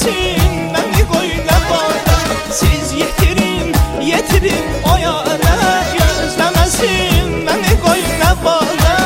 gözlemesin beni koyuna bana. Siz yetirin, yetirin o yara, gözlemesin beni koyuna bana.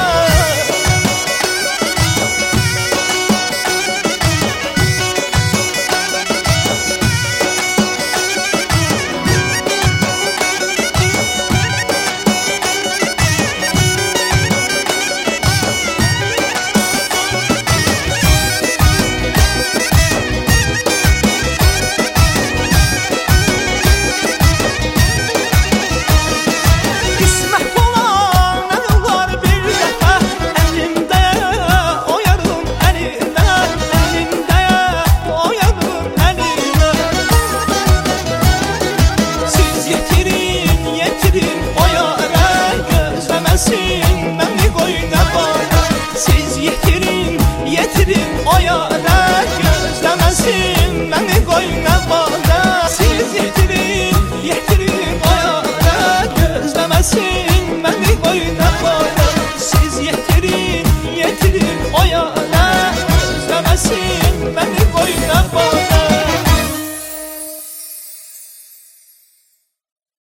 Beni koyuna bana. Siz yetirin, yetirin o yara, gözlemesin beni koyuna bana. Siz yetirin, yetirin o yara, gözlemesin beni koyuna bana. Siz yetirin, yetirin o yara, gözlemesin beni